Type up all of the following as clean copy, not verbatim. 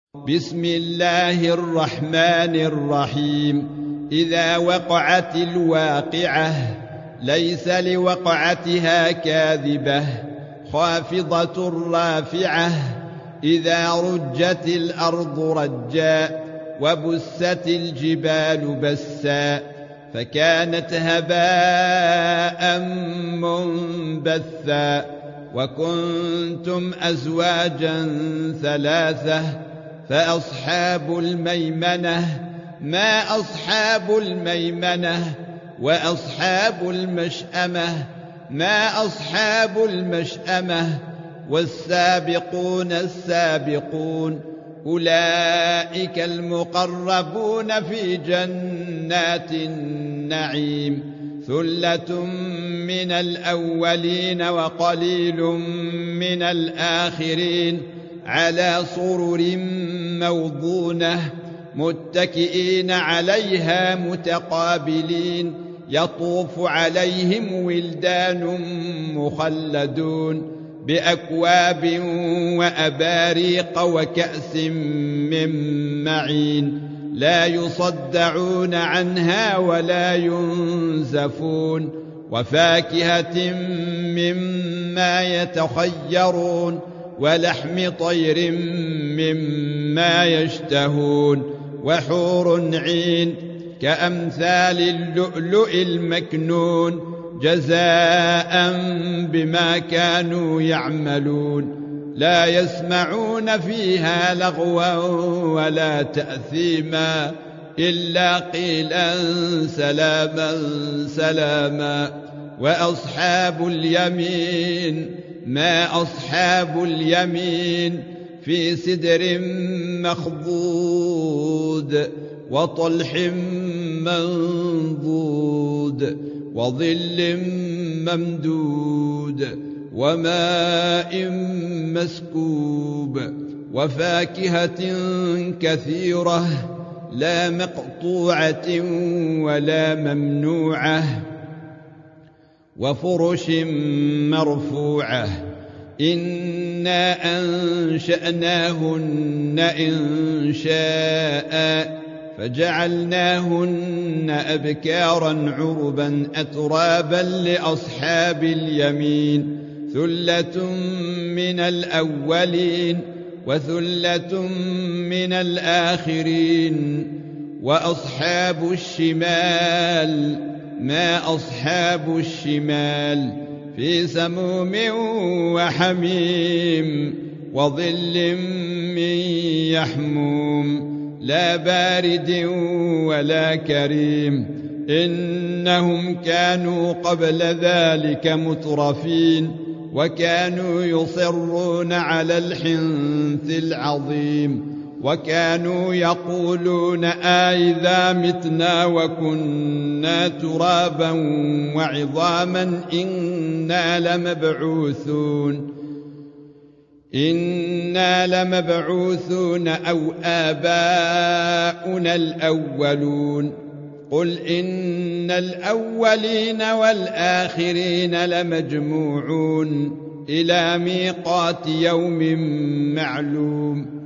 بسم الله الرحمن الرحيم. إذا وقعت الواقعة ليس لوقعتها كاذبة خافضة رافعة. إذا رجت الأرض رجا وبست الجبال بسا فكانت هباء منبثا وكنتم أزواجا ثلاثة فأصحاب الميمنة ما أصحاب الميمنة وأصحاب المشأمة ما أصحاب المشأمة والسابقون السابقون أولئك المقربون في جنات النعيم ثلة من الأولين وقليل من الآخرين على سرر موضونة متكئين عليها متقابلين يطوف عليهم ولدان مخلدون بأكواب وأباريق وكأس من معين لا يصدعون عنها ولا ينزفون وفاكهة مما يتخيرون ولحم طير مما يشتهون وحور عين كأمثال اللؤلؤ المكنون جزاء بما كانوا يعملون لا يسمعون فيها لغوا ولا تأثيما إلا قيلا سلاما سلاما. وأصحاب اليمين ما أصحاب اليمين في سدر مخضود وطلح منضود وظل ممدود وماء مسكوب وفاكهة كثيرة لا مقطوعة ولا ممنوعة وفرش مرفوعة إنا أنشأناهن إنشاء فجعلناهن أبكارا عربا أترابا لأصحاب اليمين ثلة من الأولين وثلة من الآخرين. وأصحاب الشمال ما أصحاب الشمال في سموم وحميم وظل من يحموم لا بارد ولا كريم إنهم كانوا قبل ذلك مترفين وكانوا يصرون على الحنث العظيم وكانوا يقولون أإذا متنا وكنا ترابا وعظاما إنا لمبعوثون أو آباؤنا الأولون. قل إن الأولين والآخرين لمجموعون إلى ميقات يوم معلوم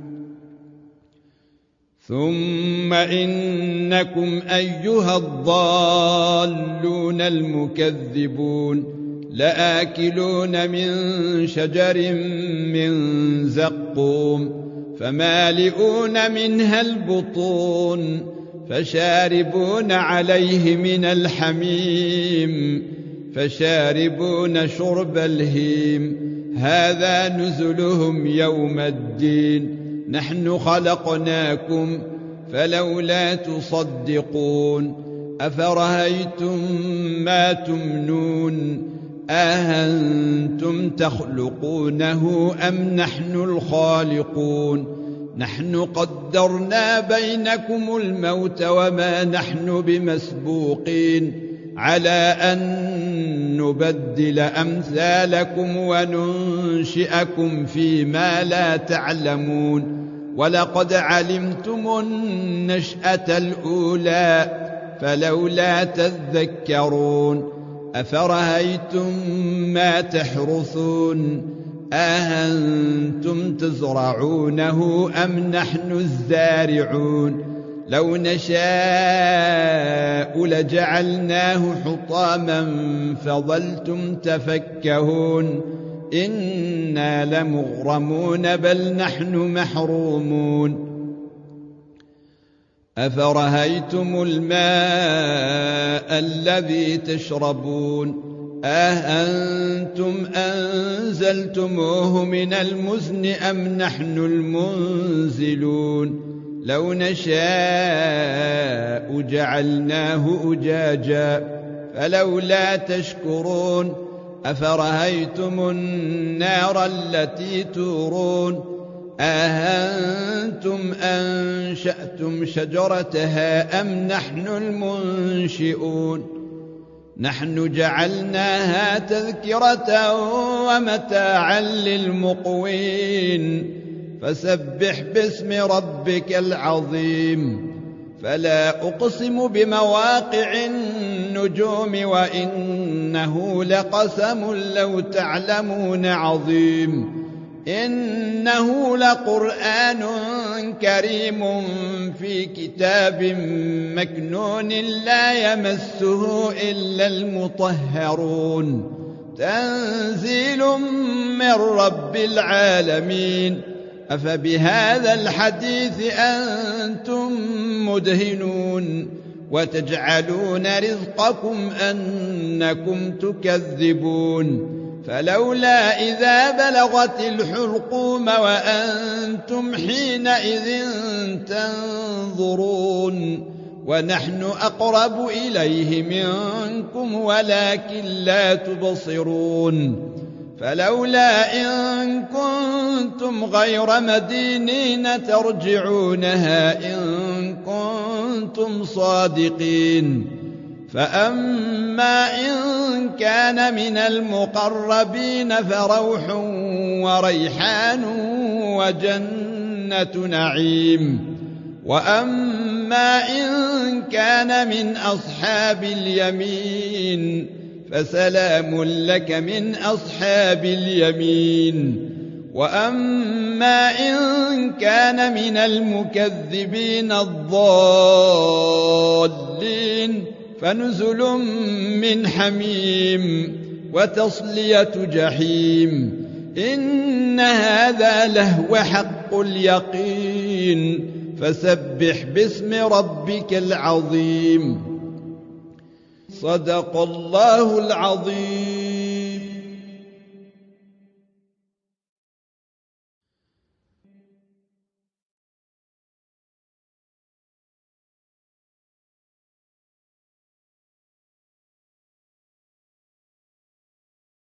ثم إنكم أيها الضالون المكذبون لآكلون من شجر من زقوم فمالئون منها البطون فشاربون عليه من الحميم فشاربون شرب الهيم هذا نزلهم يوم الدين نحن خلقناكم فلولا تصدقون أفرأيتم ما تمنون أأنتم تخلقونه أم نحن الخالقون نحن قدرنا بينكم الموت وما نحن بمسبوقين على أن نبدل أمثالكم وننشئكم فيما لا تعلمون ولقد علمتم النشأة الأولى فلولا تذكرون أفرأيتم ما تحرثون أأنتم تزرعونه أم نحن الزارعون لو نشاء لجعلناه حطاما فظلتم تفكهون إنا لمغرمون بل نحن محرومون أفرأيتم الماء الذي تشربون أأنتم أنزلتموه من المزن أم نحن المنزلون لو نشاء جعلناه أجاجا فلولا تشكرون أفرأيتم النار التي تورون أأنتم أنشأتم شجرتها أم نحن المنشئون نحن جعلناها تذكرة ومتاعا للمقوين فسبح باسم ربك العظيم فلا أقسم بمواقع النجوم وإنه لقسم لو تعلمون عظيم إنه لقرآن كريم في كتاب مكنون لا يمسه إلا المطهرون تنزيل من رب العالمين أفبهذا الحديث أنتم مدهنون وتجعلون رزقكم أنكم تكذبون فلولا إذا بلغت الحلقوم وأنتم حينئذ تنظرون ونحن أقرب إليه منكم ولكن لا تبصرون فلولا إن كنتم غير مدينين ترجعونها إن كنتم صادقين فأما إن كان من المقربين فروح وريحان وجنة نعيم وأما إن كان من أصحاب اليمين فسلام لك من أصحاب اليمين وأما إن كان من المكذبين الضالين فنزل من حميم وتصلية جحيم إن هذا لهو حق اليقين فسبح باسم ربك العظيم صدق الله العظيم